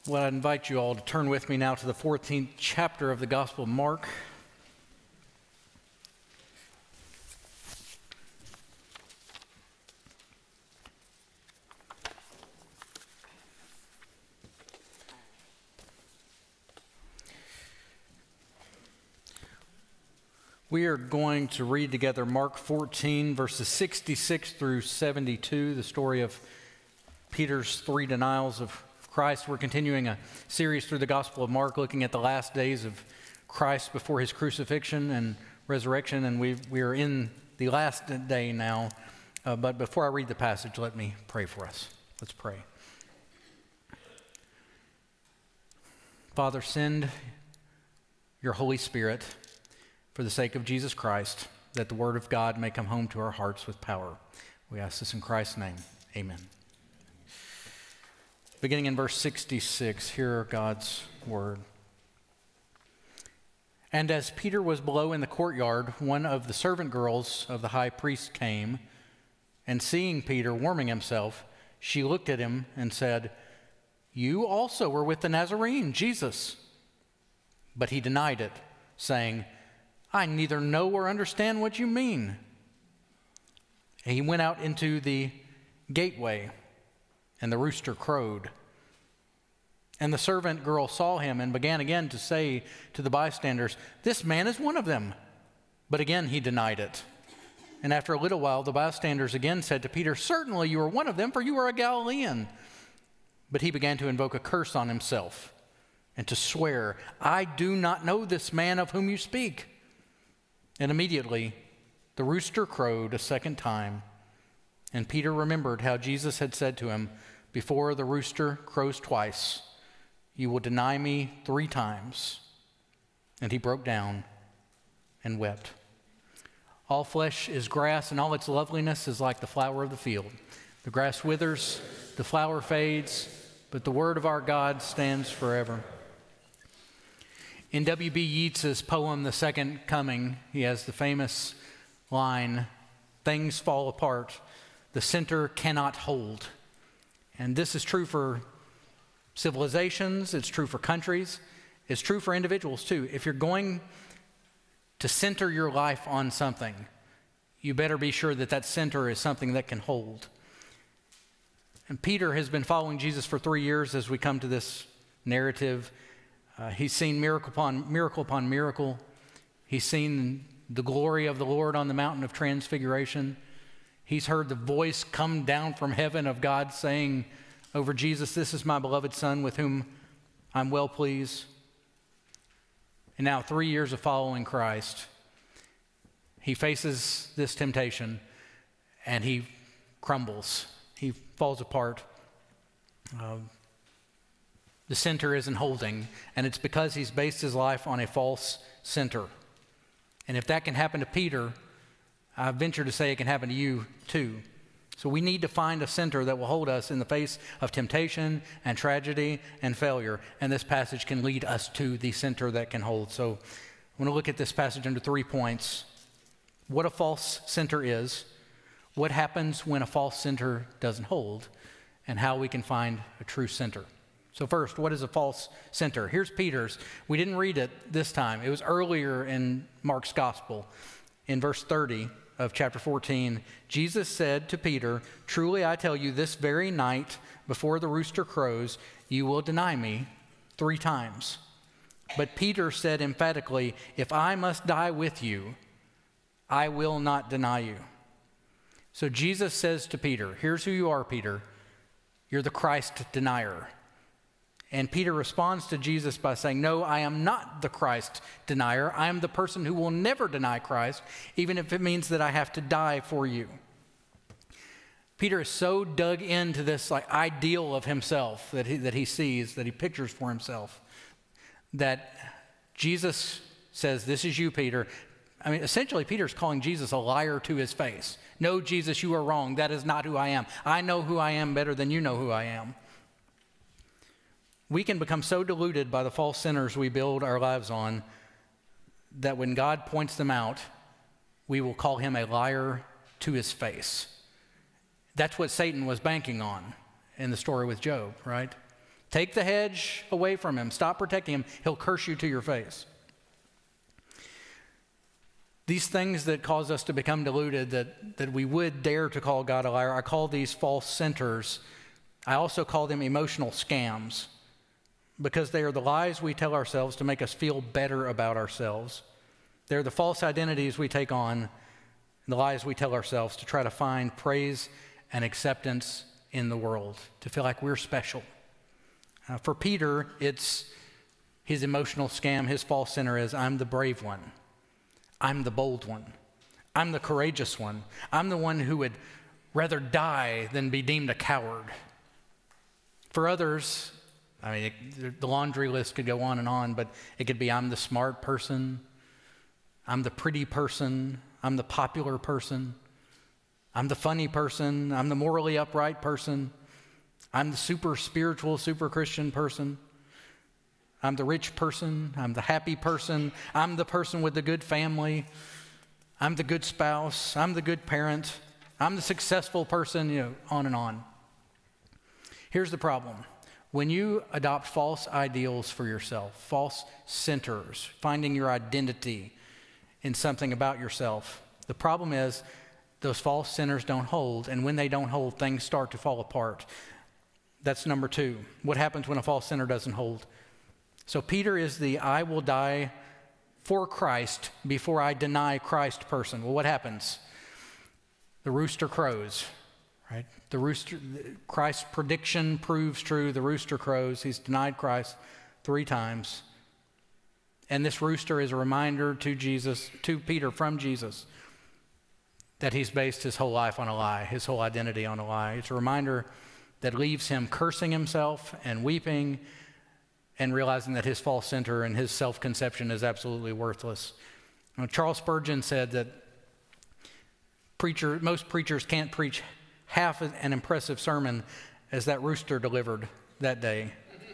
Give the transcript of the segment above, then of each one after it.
Well, I invite you all to turn with me now to the 14th chapter of the Gospel of Mark. We are going to read together Mark 14, verses 66 through 72, the story of Peter's 3 denials of Christ. We're continuing a series through the Gospel of Mark, looking at the last days of Christ before his crucifixion and resurrection, and we are in the last day now. But before I read the passage, let me pray for us. Let's pray. Father, send your Holy Spirit for the sake of Jesus Christ, that the Word of God may come home to our hearts with power. We ask this in Christ's name. Amen. Beginning in verse 66, hear God's word. And as Peter was below in the courtyard, one of the servant girls of the high priest came, and seeing Peter warming himself, she looked at him and said, "You also were with the Nazarene, Jesus." But he denied it, saying, "I neither know or understand what you mean." And he went out into the gateway, and the rooster crowed. And the servant girl saw him and began again to say to the bystanders, "This man is one of them." But again he denied it. And after a little while the bystanders again said to Peter, "Certainly you are one of them, for you are a Galilean." But he began to invoke a curse on himself and to swear, "I do not know this man of whom you speak." And immediately the rooster crowed a second time. And Peter remembered how Jesus had said to him, "Before the rooster crows twice, you will deny me 3 times." And he broke down and wept. All flesh is grass, and all its loveliness is like the flower of the field. The grass withers, the flower fades, but the word of our God stands forever. In W.B. Yeats's poem, The Second Coming, he has the famous line, "Things fall apart, the center cannot hold." And this is true for civilizations, it's true for countries, it's true for individuals too. If you're going to center your life on something, you better be sure that that center is something that can hold. And Peter has been following Jesus for 3 years as we come to this narrative. He's seen miracle upon miracle upon miracle. He's seen the glory of the Lord on the mountain of transfiguration. He's heard the voice come down from heaven of God saying over Jesus, "This is my beloved Son with whom I'm well pleased." And now 3 years of following Christ, he faces this temptation and he crumbles. He falls apart. The center isn't holding, and it's because he's based his life on a false center. And if that can happen to Peter, I venture to say it can happen to you too. So we need to find a center that will hold us in the face of temptation and tragedy and failure, and this passage can lead us to the center that can hold. So I want to look at this passage under 3 points. What a false center is, what happens when a false center doesn't hold, and how we can find a true center. So first, what is a false center? Here's Peter's. We didn't read it this time. It was earlier in Mark's gospel. In verse 30 of chapter 14, Jesus said to Peter, "Truly I tell you, this very night before the rooster crows, you will deny me 3 times. But Peter said emphatically, 'If I must die with you, I will not deny you.'" So Jesus says to Peter, here's who you are, Peter. You're the Christ denier. And Peter responds to Jesus by saying, "No, I am not the Christ denier. I am the person who will never deny Christ, even if it means that I have to die for you." Peter is so dug into this ideal of himself that he sees, that he pictures for himself, that Jesus says, "This is you, Peter." I mean, essentially, Peter's calling Jesus a liar to his face. "No, Jesus, you are wrong. That is not who I am. I know who I am better than you know who I am." We can become so deluded by the false centers we build our lives on that when God points them out, we will call him a liar to his face. That's what Satan was banking on in the story with Job, right? Take the hedge away from him. Stop protecting him. He'll curse you to your face. These things that cause us to become deluded, that we would dare to call God a liar, I call these false centers. I also call them emotional scams, because they are the lies we tell ourselves to make us feel better about ourselves. They're the false identities we take on, the lies we tell ourselves to try to find praise and acceptance in the world, to feel like we're special. For Peter, it's his emotional scam, his false center is, I'm the brave one. I'm the bold one. I'm the courageous one. I'm the one who would rather die than be deemed a coward. For others, I mean, the laundry list could go on, but it could be, I'm the smart person. I'm the pretty person. I'm the popular person. I'm the funny person. I'm the morally upright person. I'm the super spiritual, super Christian person. I'm the rich person. I'm the happy person. I'm the person with the good family. I'm the good spouse. I'm the good parent. I'm the successful person, on and on. Here's the problem. When you adopt false ideals for yourself, false centers, finding your identity in something about yourself, the problem is those false centers don't hold, and when they don't hold, things start to fall apart. That's number two. What happens when a false center doesn't hold? So Peter is the I will die for Christ before I deny Christ person. Well, what happens? The rooster crows, right? Christ's prediction proves true. The rooster crows. He's denied Christ 3 times. And this rooster is a reminder to Peter from Jesus, that he's based his whole life on a lie, his whole identity on a lie. It's a reminder that leaves him cursing himself and weeping and realizing that his false center and his self-conception is absolutely worthless. Charles Spurgeon said that most preachers can't preach half an impressive sermon as that rooster delivered that day,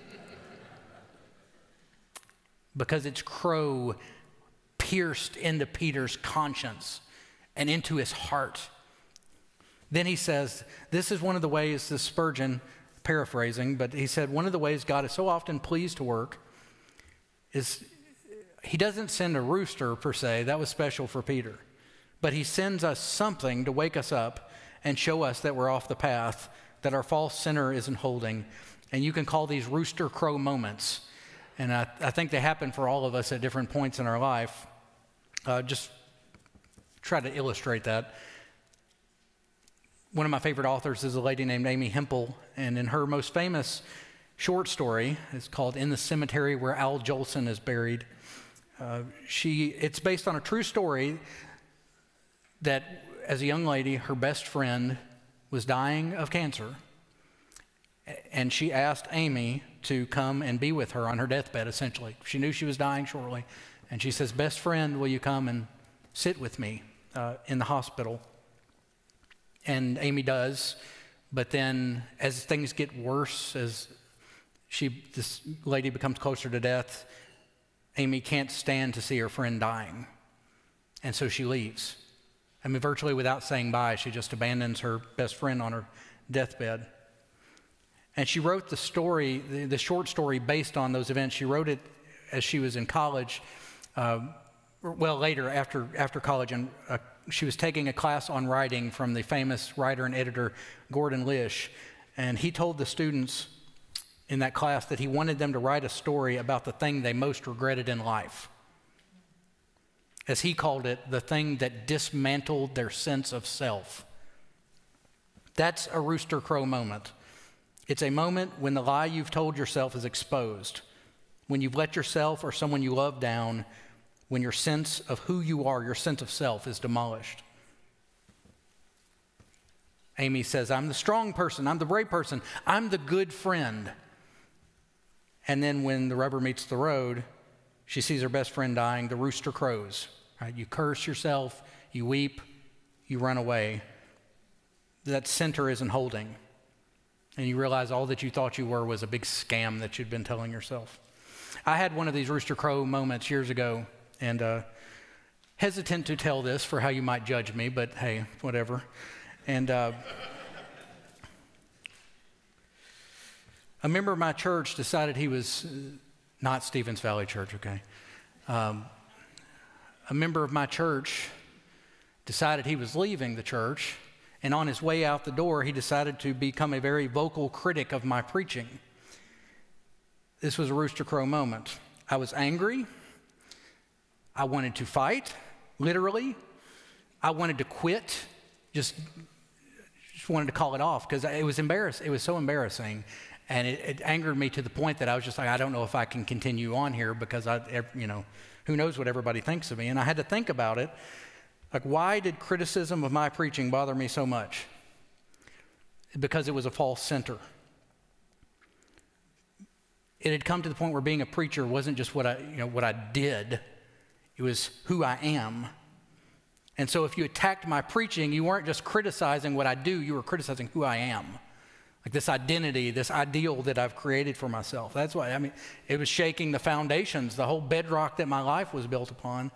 because its crow pierced into Peter's conscience and into his heart. Then he says, this is one of the ways, this Spurgeon, paraphrasing, but he said, one of the ways God is so often pleased to work is he doesn't send a rooster per se, that was special for Peter, but he sends us something to wake us up and show us that we're off the path, that our false center isn't holding. And you can call these rooster crow moments. And I think they happen for all of us at different points in our life. Just try to illustrate that. One of my favorite authors is a lady named Amy Hempel, and in her most famous short story, it's called In the Cemetery Where Al Jolson is Buried, it's based on a true story that as a young lady, her best friend was dying of cancer, and she asked Amy to come and be with her on her deathbed, essentially. She knew she was dying shortly, and she says, best friend, will you come and sit with me in the hospital? And Amy does, but then as things get worse, as this lady becomes closer to death, Amy can't stand to see her friend dying, and so she leaves. I mean, virtually without saying bye, she just abandons her best friend on her deathbed. And she wrote the story, the short story based on those events. She wrote it as she was in college, later after college, and she was taking a class on writing from the famous writer and editor Gordon Lish, and he told the students in that class that he wanted them to write a story about the thing they most regretted in life. As he called it, the thing that dismantled their sense of self. That's a rooster crow moment. It's a moment when the lie you've told yourself is exposed, when you've let yourself or someone you love down, when your sense of who you are, your sense of self, is demolished. Amy says, I'm the strong person, I'm the brave person, I'm the good friend. And then when the rubber meets the road, she sees her best friend dying, the rooster crows. Right? You curse yourself, you weep, you run away. That center isn't holding. And you realize all that you thought you were was a big scam that you'd been telling yourself. I had one of these rooster crow moments years ago, and hesitant to tell this for how you might judge me, but hey, whatever. And A member of my church decided he was, not Stevens Valley Church, okay? A member of my church decided he was leaving the church, and on his way out the door, he decided to become a very vocal critic of my preaching. This was a Rooster Crow moment. I was angry. I wanted to fight, literally. I wanted to quit, just wanted to call it off because it was embarrassing. It was so embarrassing, and it angered me to the point that I was just like, I don't know if I can continue on here because who knows what everybody thinks of me. And I had to think about it. Like, why did criticism of my preaching bother me so much? Because it was a false center. It had come to the point where being a preacher wasn't just what I did. It was who I am. And so if you attacked my preaching, you weren't just criticizing what I do, you were criticizing who I am. Like this identity, this ideal that I've created for myself. That's why, it was shaking the foundations, the whole bedrock that my life was built upon.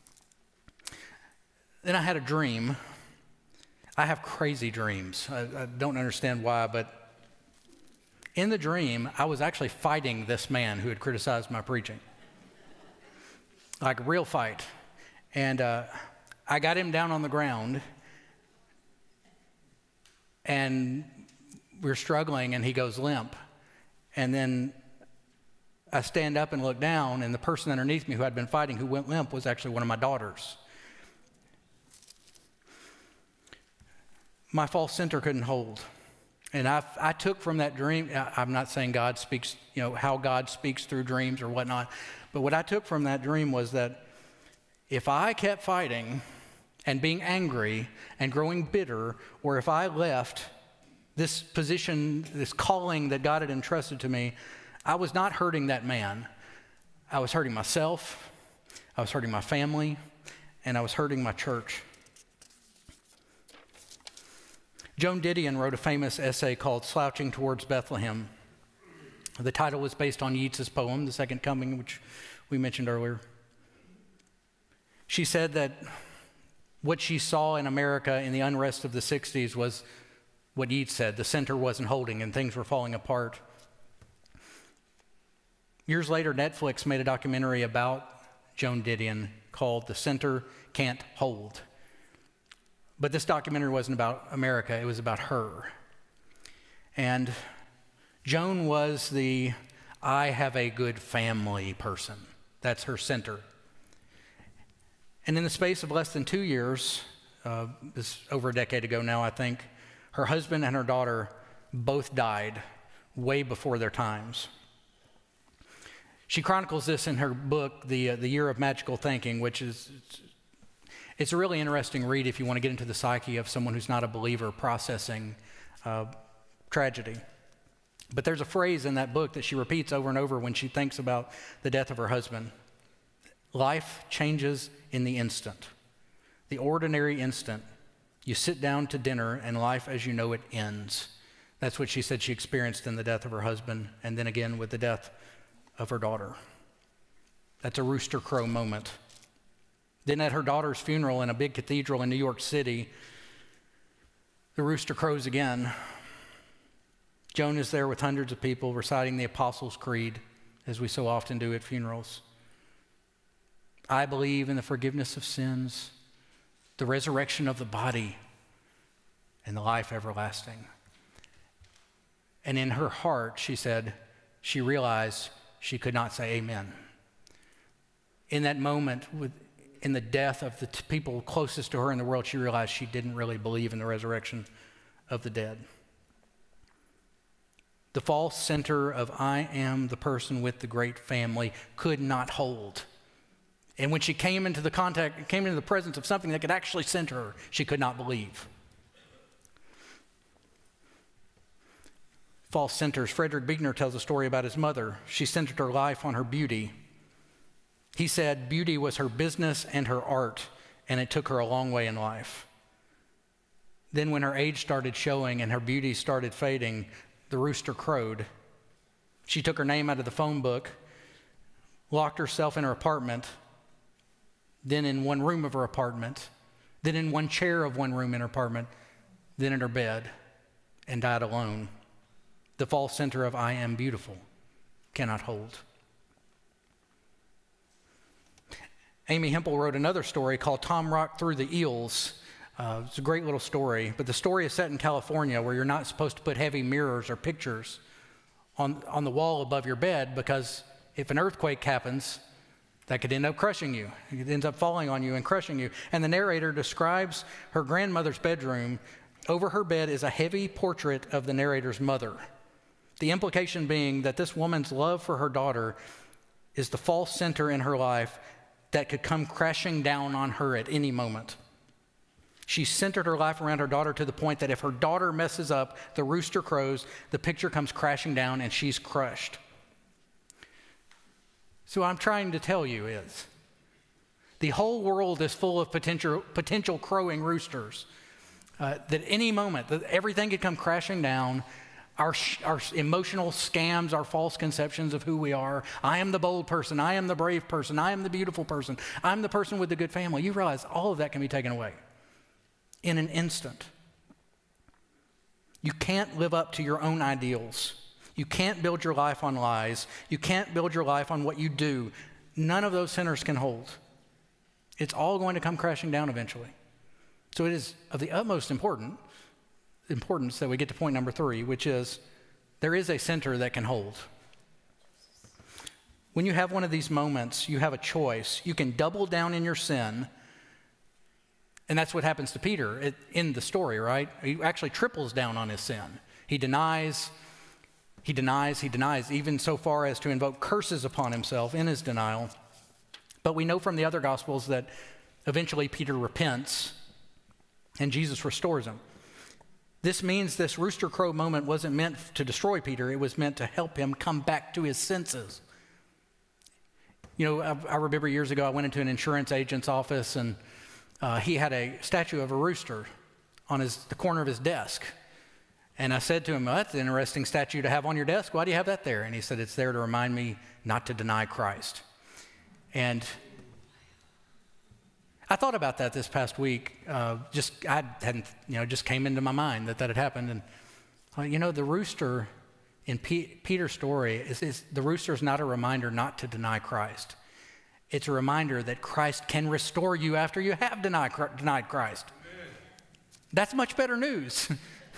Then I had a dream. I have crazy dreams. I don't understand why, but in the dream, I was actually fighting this man who had criticized my preaching. Like a real fight. And I got him down on the ground, and we were struggling, and he goes limp. And then I stand up and look down, and the person underneath me who I'd been fighting, who went limp, was actually one of my daughters. My false center couldn't hold. And I took from that dream, I'm not saying God speaks, how God speaks through dreams or whatnot, but what I took from that dream was that if I kept fighting and being angry and growing bitter, or if I left this position, this calling that God had entrusted to me, I was not hurting that man. I was hurting myself, I was hurting my family, and I was hurting my church. Joan Didion wrote a famous essay called Slouching Towards Bethlehem. The title was based on Yeats's poem, The Second Coming, which we mentioned earlier. She said that what she saw in America in the unrest of the 60s was what Yeats said. The center wasn't holding and things were falling apart. Years later, Netflix made a documentary about Joan Didion called The Center Can't Hold. But this documentary wasn't about America, it was about her. And Joan was the I have a good family person. That's her center. And in the space of less than 2 years, this over a decade ago now, I think, her husband and her daughter both died way before their times. She chronicles this in her book, The Year of Magical Thinking, which is it's a really interesting read if you want to get into the psyche of someone who's not a believer processing tragedy. But there's a phrase in that book that she repeats over and over when she thinks about the death of her husband. Life changes in the instant, the ordinary instant. You sit down to dinner and life as you know it ends. That's what she said she experienced in the death of her husband, and then again with the death of her daughter. That's a Rooster Crow moment. Then at her daughter's funeral in a big cathedral in New York City, the rooster crows again. Joan is there with hundreds of people reciting the Apostles' Creed, as we so often do at funerals. I believe in the forgiveness of sins, the resurrection of the body, and the life everlasting. And in her heart, she said, she realized she could not say amen. In that moment, in the death of the people closest to her in the world, she realized she didn't really believe in the resurrection of the dead. The false center of I am the person with the great family could not hold. And when she came into the presence of something that could actually center her, she could not believe. False centers. Frederick Buechner tells a story about his mother. She centered her life on her beauty. He said beauty was her business and her art, and it took her a long way in life. Then when her age started showing and her beauty started fading, the rooster crowed. She took her name out of the phone book, locked herself in her apartment, then in one room of her apartment, then in one chair of one room in her apartment, then in her bed, and died alone. The false center of I am beautiful cannot hold. Amy Hempel wrote another story called Tom Rocked Through the Eels. It's a great little story, but the story is set in California where you're not supposed to put heavy mirrors or pictures on the wall above your bed, because if an earthquake happens, that could end up crushing you. It ends up falling on you and crushing you. And the narrator describes her grandmother's bedroom. Over her bed is a heavy portrait of the narrator's mother. The implication being that this woman's love for her daughter is the false center in her life that could come crashing down on her at any moment. She centered her life around her daughter to the point that if her daughter messes up, the rooster crows, the picture comes crashing down, and she's crushed. So what I'm trying to tell you is, the whole world is full of potential crowing roosters. That any moment, that everything could come crashing down. Our emotional scams, our false conceptions of who we are. I am the bold person. I am the brave person. I am the beautiful person. I'm the person with the good family. You realize all of that can be taken away in an instant. You can't live up to your own ideals. You can't build your life on lies. You can't build your life on what you do. None of those centers can hold. It's all going to come crashing down eventually. So it is of the utmost importance that we get to point number 3, which is there is a center that can hold. When you have one of these moments, you have a choice. You can double down in your sin, and that's what happens to Peter in the story, right? He actually triples down on his sin. He denies, even so far as to invoke curses upon himself in his denial. But we know from the other Gospels that eventually Peter repents, and Jesus restores him. This means this rooster crow moment wasn't meant to destroy Peter. It was meant to help him come back to his senses. You know, I remember years ago I went into an insurance agent's office, and he had a statue of a rooster on the corner of his desk. And I said to him, well, that's an interesting statue to have on your desk. Why do you have that there? And he said, it's there to remind me not to deny Christ. And I thought about that this past week. Just came into my mind that had happened. And the rooster in Peter's story the rooster is not a reminder not to deny Christ. It's a reminder that Christ can restore you after you have denied Christ. Amen. That's much better news.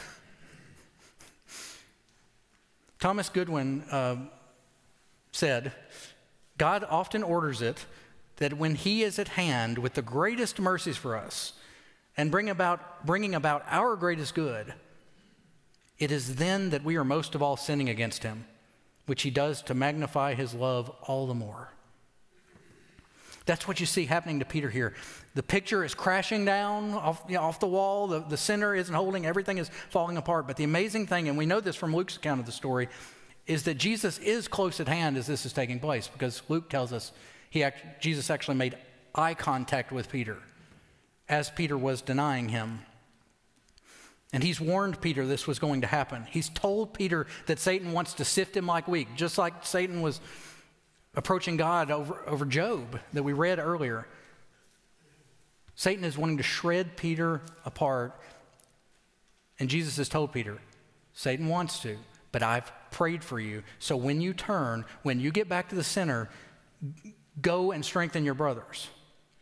Thomas Goodwin said, God often orders it that when he is at hand with the greatest mercies for us and bringing about our greatest good, it is then that we are most of all sinning against him, which he does to magnify his love all the more. That's what you see happening to Peter here. The picture is crashing down off the wall. The center isn't holding. Everything is falling apart. But the amazing thing, and we know this from Luke's account of the story, is that Jesus is close at hand as this is taking place, because Luke tells us Jesus actually made eye contact with Peter as Peter was denying him. And he's warned Peter this was going to happen. He's told Peter that Satan wants to sift him like wheat, just like Satan was approaching God over Job that we read earlier. Satan is wanting to shred Peter apart. And Jesus has told Peter, Satan wants to, but I've prayed for you. So when you turn, when you get back to the center, go and strengthen your brothers.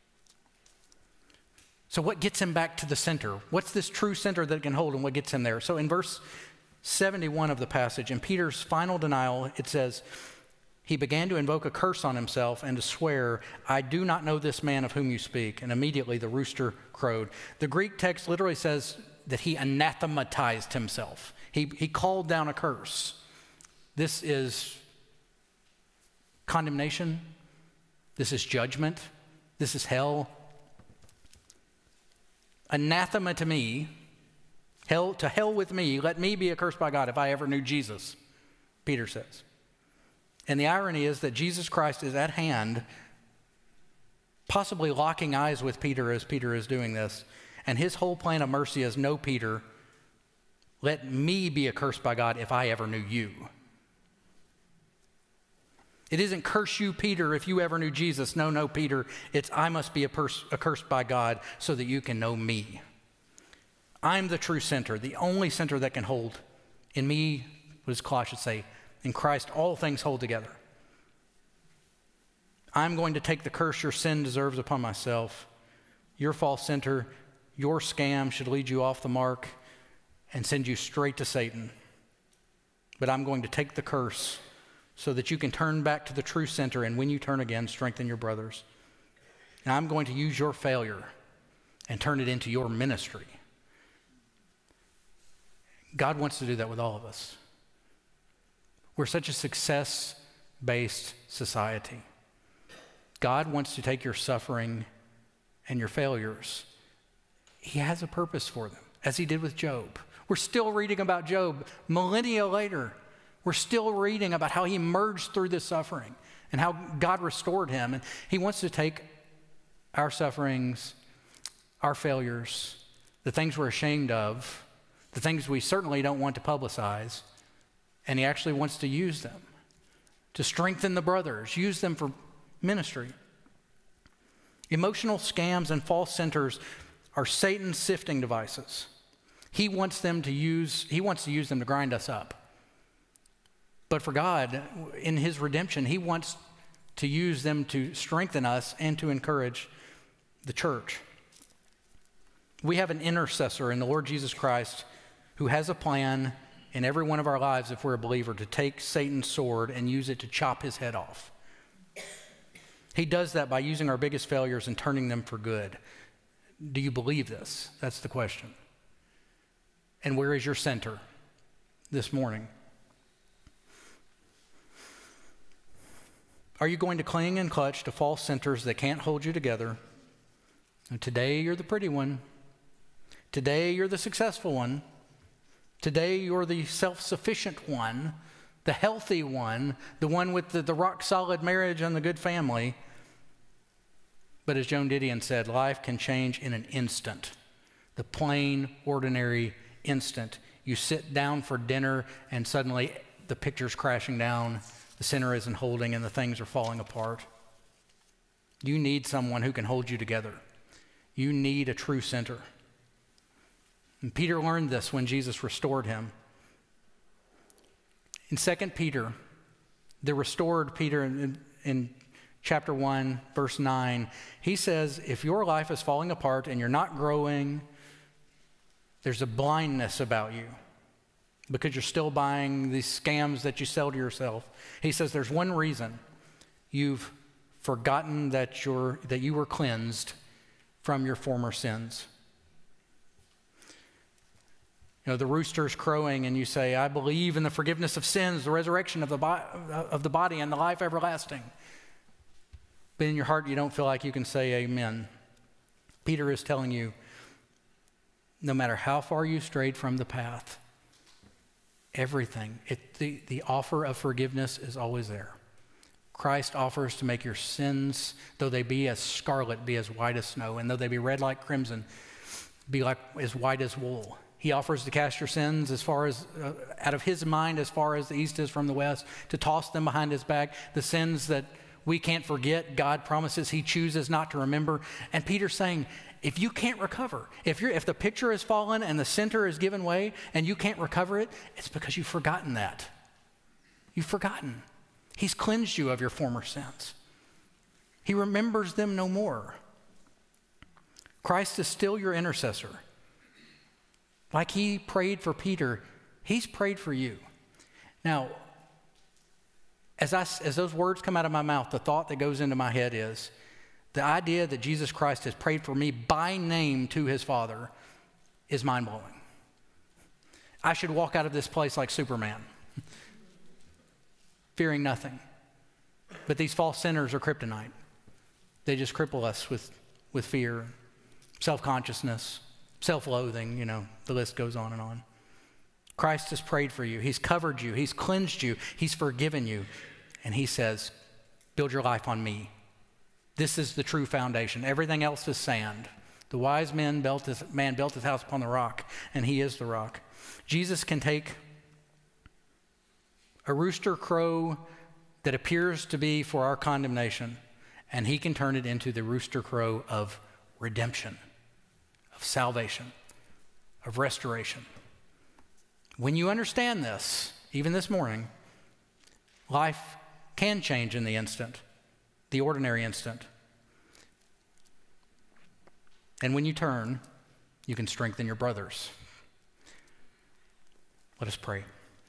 So what gets him back to the center? What's this true center that can hold, and what gets him there? So in verse 71 of the passage, in Peter's final denial, it says, he began to invoke a curse on himself and to swear, I do not know this man of whom you speak. And immediately the rooster crowed. The Greek text literally says that he anathematized himself. He called down a curse. This is condemnation. This is judgment. This is hell. Anathema to me, to hell with me, let me be accursed by God if I ever knew Jesus, Peter says. And the irony is that Jesus Christ is at hand, possibly locking eyes with Peter as Peter is doing this. And his whole plan of mercy is, no, Peter, let me be accursed by God if I ever knew you. It isn't curse you, Peter, if you ever knew Jesus. No, Peter, it's I must be accursed by God so that you can know me. I'm the true center, the only center that can hold in me What does Colossians say? In Christ, all things hold together. I'm going to take the curse your sin deserves upon myself. Your false center, your scam should lead you off the mark and send you straight to Satan. But I'm going to take the curse so that you can turn back to the true center, and when you turn again, strengthen your brothers. And I'm going to use your failure and turn it into your ministry. God wants to do that with all of us. We're such a success-based society. God wants to take your suffering and your failures. He has a purpose for them, as he did with Job. We're still reading about Job millennia later. We're still reading about how he emerged through this suffering and how God restored him. And he wants to take our sufferings, our failures, the things we're ashamed of, the things we certainly don't want to publicize, and he actually wants to use them to strengthen the brothers, use them for ministry. Emotional scams and false centers are Satan's sifting devices. He wants to use them to grind us up. But for God, in his redemption, he wants to use them to strengthen us and to encourage the church. We have an intercessor in the Lord Jesus Christ who has a plan in every one of our lives, if we're a believer, to take Satan's sword and use it to chop his head off. He does that by using our biggest failures and turning them for good. Do you believe this? That's the question. And where is your center this morning? Are you going to cling and clutch to false centers that can't hold you together? And today you're the pretty one. Today you're the successful one. Today you're the self-sufficient one, the healthy one, the one with the rock-solid marriage and the good family. But as Joan Didion said, life can change in an instant. The plain, ordinary instant. You sit down for dinner and suddenly the picture's crashing down, the center isn't holding, and the things are falling apart. You need someone who can hold you together. You need a true center. And Peter learned this when Jesus restored him. In 2 Peter, the restored Peter in chapter 1, verse 9, he says, if your life is falling apart and you're not growing, there's a blindness about you because you're still buying these scams that you sell to yourself. He says there's one reason: you've forgotten that you were cleansed from your former sins. You know, the rooster's crowing and you say, I believe in the forgiveness of sins, the resurrection of the body, and the life everlasting. But in your heart, you don't feel like you can say amen. Peter is telling you, no matter how far you strayed from the path, everything, the offer of forgiveness is always there. Christ offers to make your sins, though they be as scarlet, be as white as snow, and though they be red like crimson, be like as white as wool. He offers to cast your sins as far as out of his mind, as far as the east is from the west, to toss them behind his back. The sins that we can't forget, God promises he chooses not to remember. And Peter's saying, if you can't recover, if the picture has fallen and the center is given way and you can't recover it, it's because you've forgotten that. You've forgotten. He's cleansed you of your former sins. He remembers them no more. Christ is still your intercessor. Like he prayed for Peter, he's prayed for you. Now, as those words come out of my mouth, the thought that goes into my head is the idea that Jesus Christ has prayed for me by name to his Father is mind-blowing. I should walk out of this place like Superman, fearing nothing. But these false sinners are kryptonite. They just cripple us with fear, self-consciousness, self-loathing, the list goes on and on. Christ has prayed for you. He's covered you. He's cleansed you. He's forgiven you. And he says, build your life on me. This is the true foundation. Everything else is sand. The wise man built his house upon the rock, and he is the rock. Jesus can take a rooster crow that appears to be for our condemnation, and he can turn it into the rooster crow of redemption, of salvation, of restoration. When you understand this, even this morning, life can change in the instant, the ordinary instant. And when you turn, you can strengthen your brothers. Let us pray.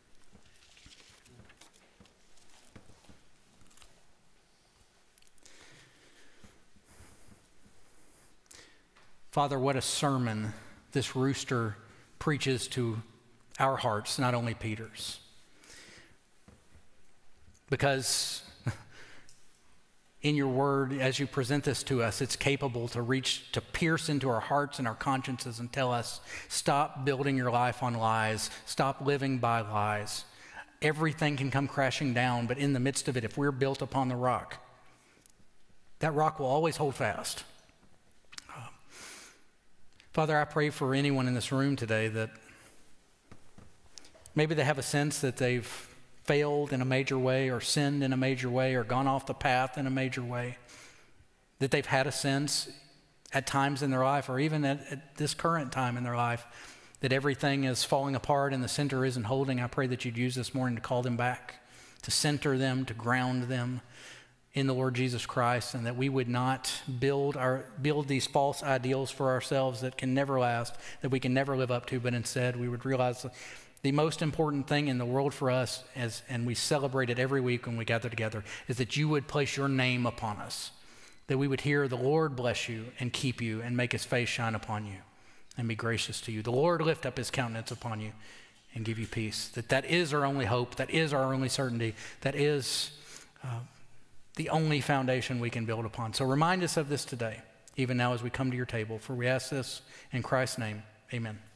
Father, what a sermon this rooster preaches to our hearts, not only Peter's. Because in your word, as you present this to us, it's capable to pierce into our hearts and our consciences and tell us, stop building your life on lies, stop living by lies. Everything can come crashing down, but in the midst of it, if we're built upon the rock, that rock will always hold fast. Father, I pray for anyone in this room today that maybe they have a sense that they've failed in a major way or sinned in a major way or gone off the path in a major way, that they've had a sense at times in their life or even at this current time in their life that everything is falling apart and the center isn't holding. I pray that you'd use this morning to call them back, to center them, to ground them in the Lord Jesus Christ, and that we would not build these false ideals for ourselves that can never last, that we can never live up to, but instead we would realize the most important thing in the world for us, and we celebrate it every week when we gather together, is that you would place your name upon us, that we would hear the Lord bless you and keep you and make his face shine upon you and be gracious to you. The Lord lift up his countenance upon you and give you peace. That is our only hope, that is our only certainty, that is the only foundation we can build upon. So remind us of this today, even now as we come to your table, for we ask this in Christ's name. Amen.